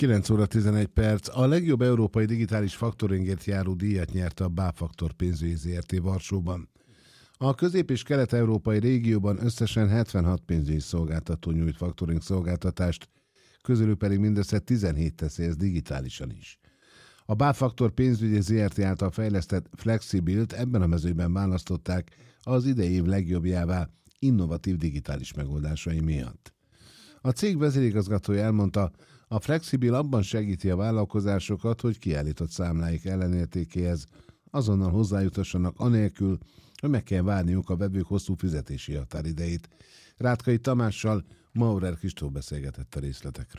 9 óra 11 perc. A legjobb európai digitális faktoringért járó díjat nyerte a Báfaktor pénzügyi ZRT Varsóban. A közép- és kelet-európai régióban összesen 76 pénzügyi szolgáltató nyújt faktoring szolgáltatást, közülük pedig mindössze 17 teszi ezt digitálisan is. A Báfaktor pénzügyi ZRT által fejlesztett Flexibilt ebben a mezőben választották az idei év legjobbjává innovatív digitális megoldásai miatt. A cég vezérigazgatója elmondta, a Flexibil abban segíti a vállalkozásokat, hogy kiállított számláik ellenértékéhez azonnal hozzájutassanak anélkül, hogy meg kell várniuk a vevők hosszú fizetési határidejét. Rátkai Tamással Maurer Kristóf beszélgetett a részletekről.